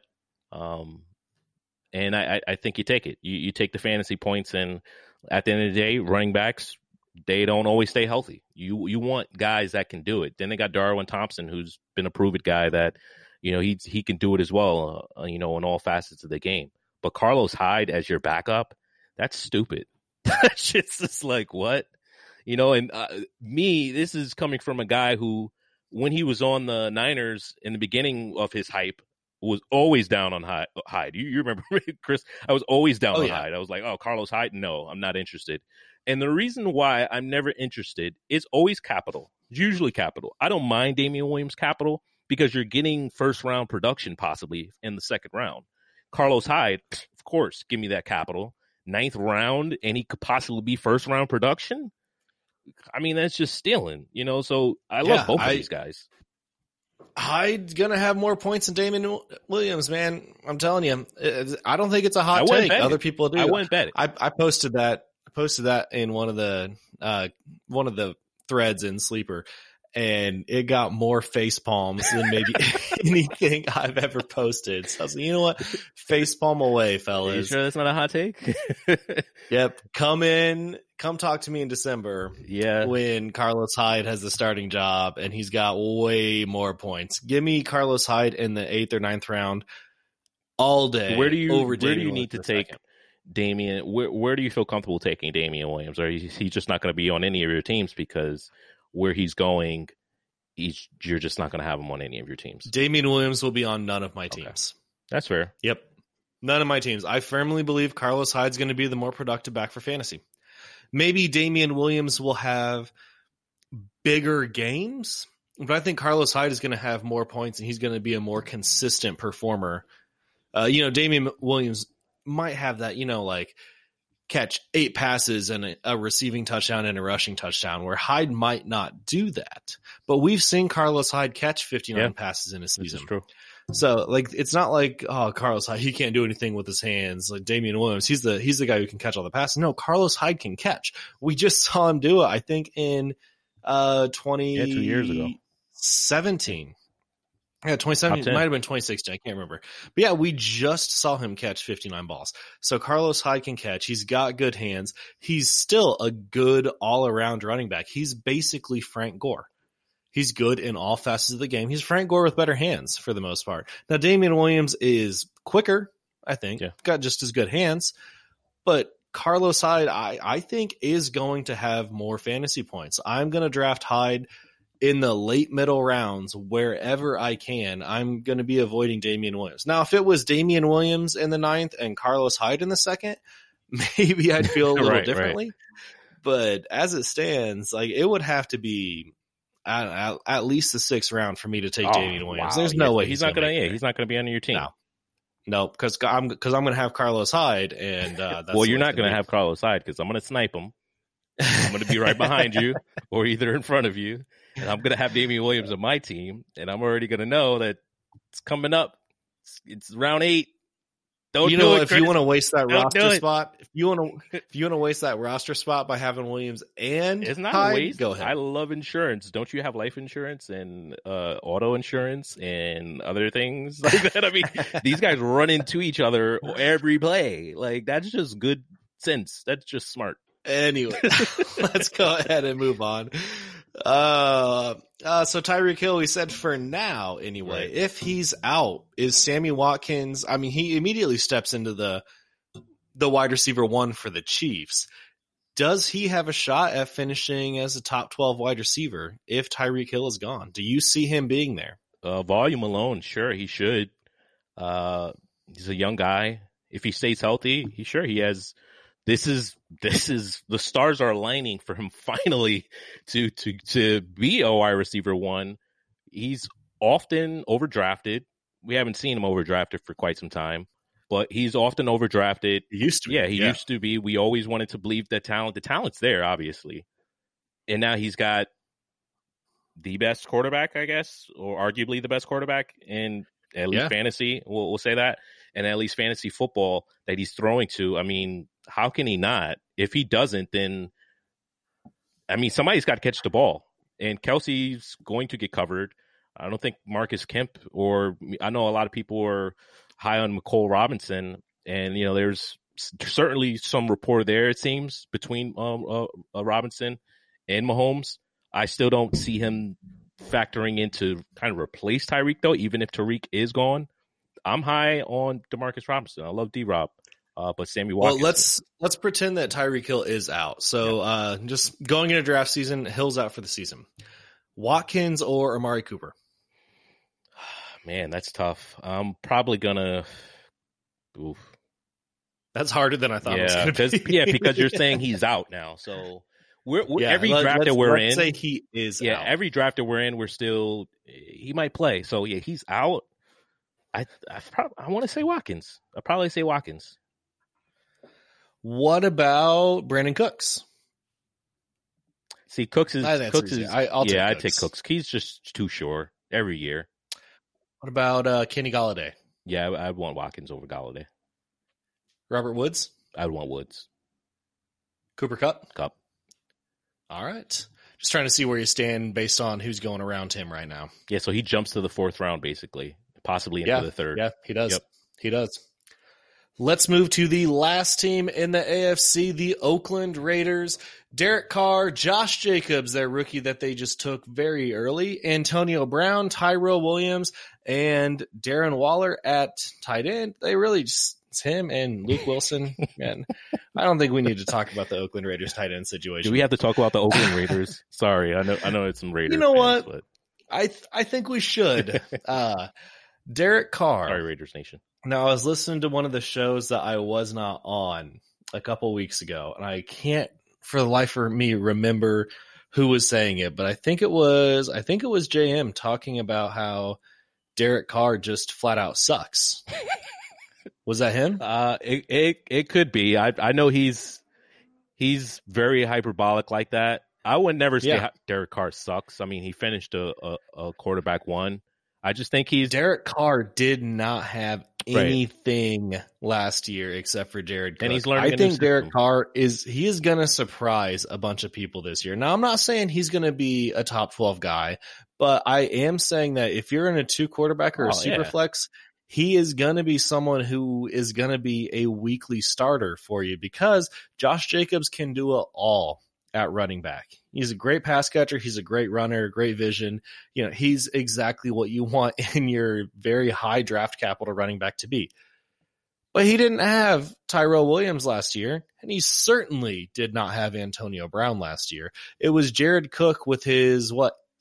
And I think you take it. You take the fantasy points, and at the end of the day, running backs, they don't always stay healthy. You want guys that can do it. Then they got Darwin Thompson, who's been a proven guy that, he can do it as well, in all facets of the game. But Carlos Hyde as your backup, that's stupid. That shit's just like, what? And this is coming from a guy who, when he was on the Niners in the beginning of his hype, was always down on Hyde. You remember, Chris? I was always down on yeah. Hyde. I was like, oh, Carlos Hyde? No, I'm not interested. And the reason why I'm never interested is always capital. It's usually capital. I don't mind Damian Williams capital because you're getting first-round production possibly in the second round. Carlos Hyde, of course, give me that capital. 9th round, and he could possibly be first-round production? I mean, that's just stealing, So I love both of these guys. Hyde's going to have more points than Damian Williams, man. I'm telling you. I don't think it's a hot take. Other people do. I wouldn't bet it. I posted that in one of the threads in Sleeper, and it got more face palms than maybe anything I've ever posted. So I was like, you know what? Face palm away, fellas. Are you sure that's not a hot take? Yep. Come talk to me in December. Yeah. When Carlos Hyde has the starting job and he's got way more points. Give me Carlos Hyde in the 8th or 9th round all day. Where do you need to take Damian? Where do you feel comfortable taking Damian Williams? Or is he just not going to be on any of your teams because where he's going, you're just not going to have him on any of your teams? Damian Williams will be on none of my teams. Okay. That's fair. Yep. None of my teams. I firmly believe Carlos Hyde's going to be the more productive back for fantasy. Maybe Damian Williams will have bigger games, but I think Carlos Hyde is going to have more points and he's going to be a more consistent performer. Damian Williams might have that, like catch 8 passes and a receiving touchdown and a rushing touchdown, where Hyde might not do that. But we've seen Carlos Hyde catch 59 passes in a season. This is true. So it's not like, oh, Carlos Hyde, he can't do anything with his hands. Like Damian Williams, he's the guy who can catch all the passes. No, Carlos Hyde can catch. We just saw him do it, I think, in 2 years ago. 17. Yeah, 2017. It might have been 2016. I can't remember. But yeah, we just saw him catch 59 balls. So Carlos Hyde can catch. He's got good hands. He's still a good all-around running back. He's basically Frank Gore. He's good in all facets of the game. He's Frank Gore with better hands for the most part. Now, Damian Williams is quicker, I think. Yeah. Got just as good hands. But Carlos Hyde, I think, is going to have more fantasy points. I'm going to draft Hyde in the late middle rounds wherever I can. I'm going to be avoiding Damian Williams. Now, if it was Damian Williams in the 9th and Carlos Hyde in the 2nd, maybe I'd feel a little differently. Right. But as it stands, it would have to be at least the 6th round for me to take Damian Williams. Wow. There's no way he's not going to. He's not going to be on your team. No, because I'm going to have Carlos Hyde, and that's well, you're not going to have Carlos Hyde because I'm going to snipe him. I'm going to be right behind you, or either in front of you, and I'm going to have Damian Williams on my team, and I'm already going to know that it's coming up. It's round 8. Don't you know, if you want to waste that roster spot, if you want to waste that roster spot by having Williams and it's not Hyde, a waste. Go ahead. I love insurance. Don't you have life insurance and auto insurance and other things like that? I mean, these guys run into each other every play. That's just good sense. That's just smart. Anyway, let's go ahead and move on. So Tyreek Hill, we said for now anyway, right. If he's out, is Sammy Watkins, I mean, he immediately steps into the wide receiver 1 for the Chiefs. Does he have a shot at finishing as a top 12 wide receiver if Tyreek Hill is gone? Do you see him being there? Volume alone, sure, he should. He's a young guy. If he stays healthy, he has. This is the stars are aligning for him finally to be a wide receiver 1. He's often overdrafted. We haven't seen him overdrafted for quite some time, but he's often overdrafted. He used to be. Yeah, he used to be. We always wanted to believe that talent. The talent's there, obviously. And now he's got the best quarterback, I guess, or arguably the best quarterback in at least fantasy. We'll say that. And at least fantasy football that he's throwing to. I mean, how can he not? If he doesn't, then, I mean, somebody's got to catch the ball. And Kelsey's going to get covered. I don't think Marcus Kemp I know a lot of people are high on McCole Robinson. And, there's certainly some rapport there, it seems, between Robinson and Mahomes. I still don't see him factoring into kind of replace Tyreek, though, even if Tyreek is gone. I'm high on Demarcus Robinson. I love D-Rob. But Sammy Watkins. Well, let's pretend that Tyreek Hill is out. So just going into draft season, Hill's out for the season. Watkins or Amari Cooper? Man, that's tough. I'm probably gonna. Oof. That's harder than I thought it was going to be. Because you're saying he's out now. So every draft that we're in, say he is out. Every draft that we're in, he might play. So yeah, he's out. I want to say Watkins. I'll probably say Watkins. What about Brandon Cooks? See, Cooks is I'd take Cooks. He's just too sure every year. What about Kenny Golladay? Yeah, I'd want Watkins over Golladay. Robert Woods? I'd want Woods. Cooper Kupp? Kupp. All right. Just trying to see where you stand based on who's going around him right now. Yeah, so he jumps to the 4th round, basically. Possibly into the 3rd. Yeah, he does. Yep. He does. Let's move to the last team in the AFC, the Oakland Raiders. Derek Carr, Josh Jacobs, their rookie that they just took very early, Antonio Brown, Tyrell Williams, and Darren Waller at tight end. They really just, it's him and Luke Wilson. Man, I don't think we need to talk about the Oakland Raiders tight end situation. Do we have to talk about the Oakland Raiders? Sorry, I know it's some Raiders. You know fans, what? But... I think we should. Derek Carr. Sorry, Raiders Nation. Now, I was listening to one of the shows that I was not on a couple weeks ago, and I can't for the life of me remember who was saying it, but I think it was JM talking about how Derek Carr just flat out sucks. Was that him? It could be. I know he's very hyperbolic like that. I would never say Derek Carr sucks. I mean, he finished a quarterback one. I just think Derek Carr did not have anything last year except for Jared Cook. And he's learning. I think Derek Carr is going to surprise a bunch of people this year. Now, I'm not saying he's going to be a top 12 guy, but I am saying that if you're in a 2 quarterback or a super flex, he is going to be someone who is going to be a weekly starter for you because Josh Jacobs can do it all at running back. He's a great pass catcher. He's a great runner, great vision. You know, he's exactly what you want in your very high draft capital running back to be. But he didn't have Tyrell Williams last year, and he certainly did not have Antonio Brown last year. It was Jared Cook with his,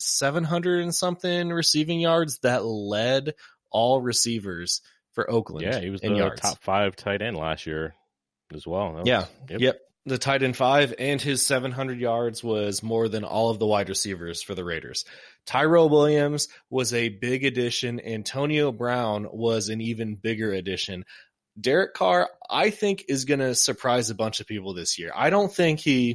700 and something receiving yards that led all receivers for Oakland. Yeah, he was the top 5 tight end last year as well. Yep. The tight end 5 and his 700 yards was more than all of the wide receivers for the Raiders. Tyrell Williams was a big addition. Antonio Brown was an even bigger addition. Derek Carr, I think, is going to surprise a bunch of people this year. I don't think he's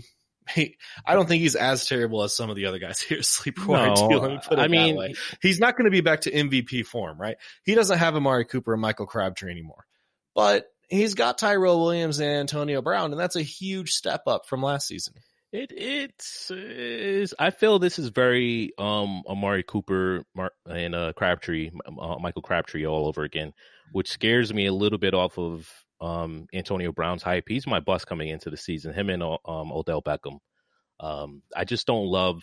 as terrible as some of the other guys here at Sleepwire do. Let me put it that way. He's not going to be back to MVP form, right? He doesn't have Amari Cooper and Michael Crabtree anymore. But he's got Tyrell Williams and Antonio Brown, and that's a huge step up from last season. It's I feel this is very Amari Cooper and Crabtree, Michael Crabtree all over again, which scares me a little bit off of Antonio Brown's hype. He's my bust coming into the season, him and Odell Beckham. I just don't love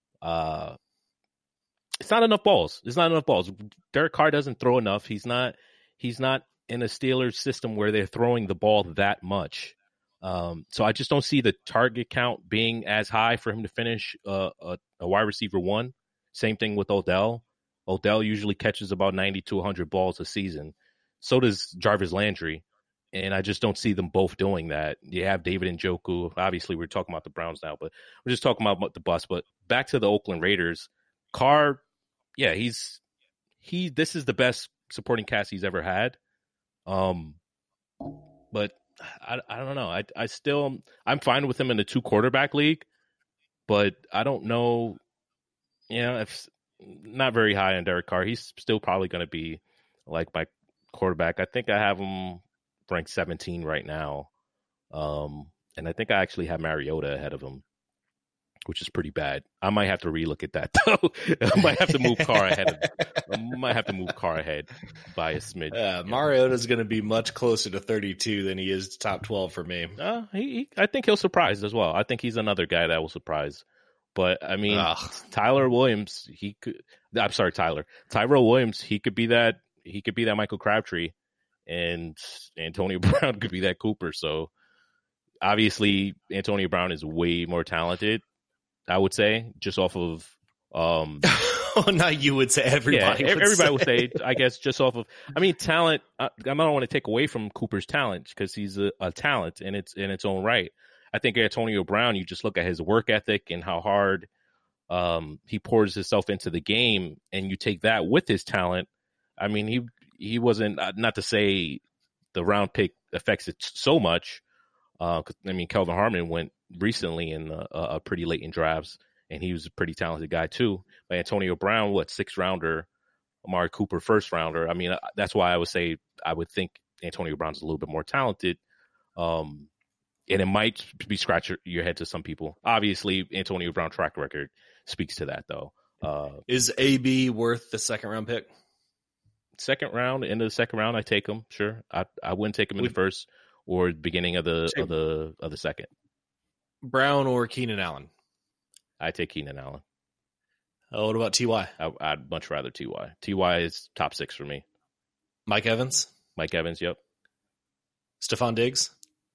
it's not enough balls. Derek Carr doesn't throw enough. He's not in a Steelers system where they're throwing the ball that much. So I just don't see the target count being as high for him to finish a wide receiver 1. Same thing with Odell. Odell usually catches about 90 to 100 balls a season. So does Jarvis Landry. And I just don't see them both doing that. You have David Njoku. Obviously, we're talking about the Browns now, but we're just talking about the bus. But back to the Oakland Raiders. Carr, this is the best supporting cast he's ever had. But I don't know. I'm fine with him in the 2 quarterback league, but I don't know. If not very high on Derek Carr. He's still probably going to be like my quarterback. I think I have him ranked 17 right now. And I think I actually have Mariota ahead of him, which is pretty bad. I might have to relook at that though. I might have to move Carr ahead. By a smidge. Mariota's going to be much closer to 32 than he is to top 12 for me. I think he'll surprise as well. I think he's another guy that will surprise. But I mean, Tyrell Williams, Tyrell Williams, he could be that Michael Crabtree, and Antonio Brown could be that Cooper. So obviously, Antonio Brown is way more talented, I would say, just off of Oh, not you would say. Everybody. Yeah, everybody would say. I guess just off of. I mean, talent. I don't want to take away from Cooper's talent because he's a talent in its own right. I think Antonio Brown. You just look at his work ethic and how hard he pours himself into the game, and you take that with his talent. I mean, he wasn't. Not to say the round pick affects it so much. I mean, Kelvin Harmon went recently in a pretty late in drafts, and he was a pretty talented guy too. But Antonio Brown, 6th rounder, Amari Cooper 1st rounder. I mean, that's why I would think Antonio Brown's a little bit more talented. And it might be scratch your head to some people. Obviously, Antonio Brown track record speaks to that, though. Is AB worth the 2nd round pick? Second round, into the 2nd round, I take him. Sure, I wouldn't take him in the 1st or beginning of the 2nd. Brown or Keenan Allen? I take Keenan Allen. What about T.Y.? I'd much rather T.Y. T.Y. is top 6 for me. Mike Evans? Mike Evans, yep. Stephon Diggs?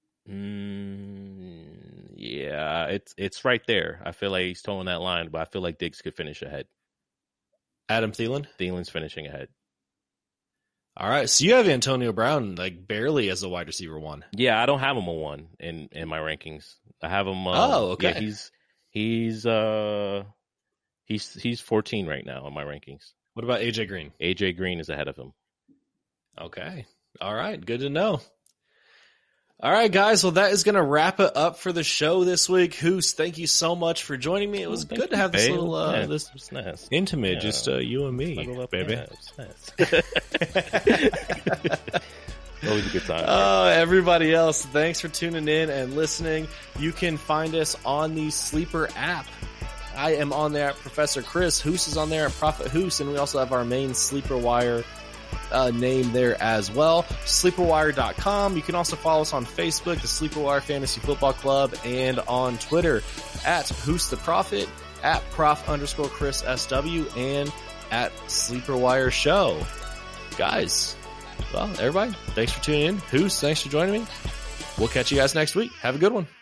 Yeah, it's right there. I feel like he's towing that line, but I feel like Diggs could finish ahead. Adam Thielen? Thielen's finishing ahead. All right, so you have Antonio Brown barely as a wide receiver 1. Yeah, I don't have him a 1 in my rankings. I have him. Okay. Yeah, he's 14 right now in my rankings. What about AJ Green? AJ Green is ahead of him. Okay. All right. Good to know. All right, guys. Well, that is going to wrap it up for the show this week. Hoos, thank you so much for joining me. It was good to have this little, this was nice. Intimate, just you and me, baby. Yeah, it was nice. Always a good time. Everybody else, thanks for tuning in and listening. You can find us on the Sleeper app. I am on there at Professor Chris. Hoos is on there at Prophet Hoos, and we also have our main Sleeper Wire name there as well. SleeperWire.com. You can also follow us on Facebook, the Sleeper Wire Fantasy Football Club, and on Twitter at Hoos the Prophet, at Prof_Chris SW, and at Sleeper Wire Show. Guys, well, everybody, thanks for tuning in. Hoos, thanks for joining me. We'll catch you guys next week. Have a good one.